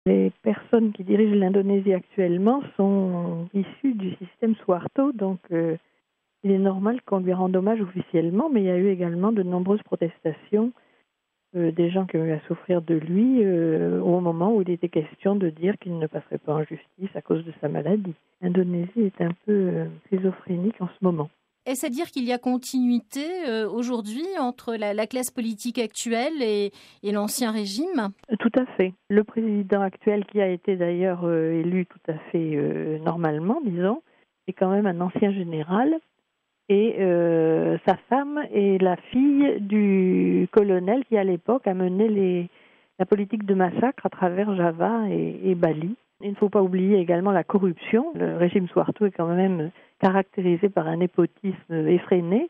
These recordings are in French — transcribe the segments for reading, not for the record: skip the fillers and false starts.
Les personnes qui dirigent l'Indonésie actuellement sont issues du système Suharto, donc il est normal qu'on lui rende hommage officiellement, mais il y a eu également de nombreuses protestations des gens qui ont eu à souffrir de lui au moment où il était question de dire qu'il ne passerait pas en justice à cause de sa maladie. L'Indonésie est un peu schizophrénique en ce moment. Est-ce à dire qu'il y a continuité aujourd'hui entre la classe politique actuelle et l'ancien régime? Tout à fait. Le président actuel, qui a été d'ailleurs élu tout à fait normalement, disons, est quand même un ancien général. Et sa femme est la fille du colonel qui, à l'époque, a mené la politique de massacre à travers Java et Bali. Il ne faut pas oublier également la corruption. Le régime Suharto est quand même caractérisé par un népotisme effréné.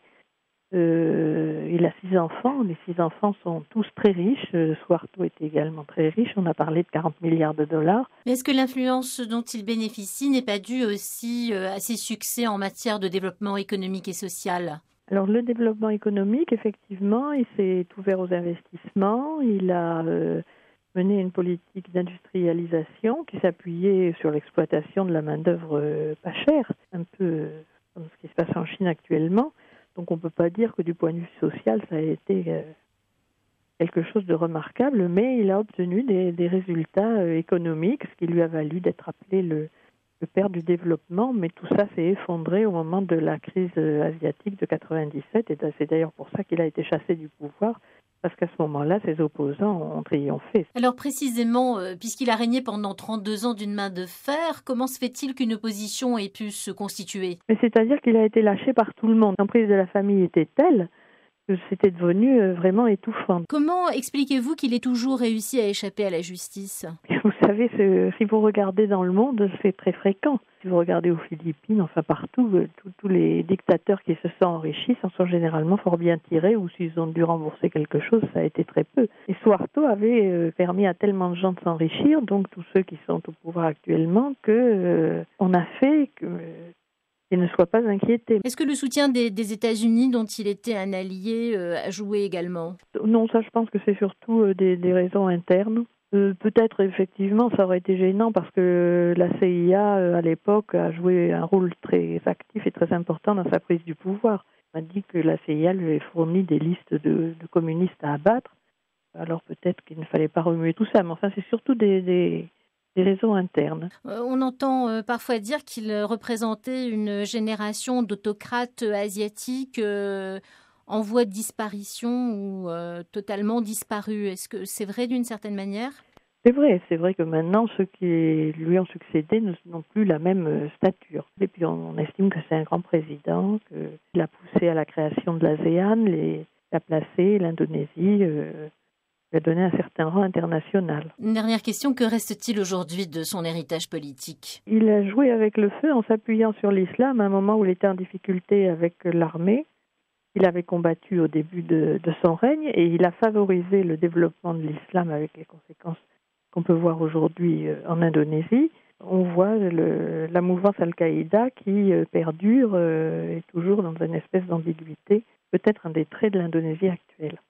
Il a 6 enfants. Les 6 enfants sont tous très riches. Suharto était également très riche. On a parlé de 40 milliards de dollars. Mais est-ce que l'influence dont il bénéficie n'est pas due aussi à ses succès en matière de développement économique et social? Alors le développement économique, effectivement, il s'est ouvert aux investissements. Il a mené une politique d'industrialisation qui s'appuyait sur l'exploitation de la main-d'œuvre pas chère, un peu comme ce qui se passe en Chine actuellement. Donc on ne peut pas dire que du point de vue social, ça a été quelque chose de remarquable, mais il a obtenu des résultats économiques, ce qui lui a valu d'être appelé le père du développement, mais tout ça s'est effondré au moment de la crise asiatique de 97, et c'est d'ailleurs pour ça qu'il a été chassé du pouvoir, parce qu'à ce moment-là, ses opposants ont triomphé. Alors précisément, puisqu'il a régné pendant 32 ans d'une main de fer, comment se fait-il qu'une opposition ait pu se constituer? Mais c'est-à-dire qu'il a été lâché par tout le monde. L'emprise de la famille était telle que c'était devenu vraiment étouffant. Comment expliquez-vous qu'il ait toujours réussi à échapper à la justice? Vous savez, si vous regardez dans le monde, c'est très fréquent. Si vous regardez aux Philippines, enfin partout, tous les dictateurs qui se sont enrichis s'en sont généralement fort bien tirés, ou s'ils ont dû rembourser quelque chose, ça a été très peu. Et Suharto avait permis à tellement de gens de s'enrichir, donc tous ceux qui sont au pouvoir actuellement, on a fait qu'ils ne soient pas inquiétés. Est-ce que le soutien des États-Unis, dont il était un allié, a joué également? Non, ça je pense que c'est surtout des raisons internes. Peut-être effectivement ça aurait été gênant parce que la CIA à l'époque a joué un rôle très actif et très important dans sa prise du pouvoir. On a dit que la CIA lui avait fourni des listes de communistes à abattre. Alors peut-être qu'il ne fallait pas remuer tout ça, mais enfin c'est surtout des raisons internes. On entend parfois dire qu'il représentait une génération d'autocrates asiatiques en voie de disparition ou totalement disparus. Est-ce que c'est vrai d'une certaine manière? C'est vrai que maintenant, ceux qui lui ont succédé n'ont plus la même stature. Et puis on estime que c'est un grand président, qu'il a poussé à la création de l'ASEAN, il a placé l'Indonésie, lui a donné un certain rang international. Une dernière question, que reste-t-il aujourd'hui de son héritage politique? Il a joué avec le feu en s'appuyant sur l'islam à un moment où il était en difficulté avec l'armée. Il avait combattu au début de son règne et il a favorisé le développement de l'islam avec les conséquences qu'on peut voir aujourd'hui en Indonésie. On voit la mouvance Al-Qaïda qui perdure et toujours dans une espèce d'ambiguïté, peut-être un des traits de l'Indonésie actuelle.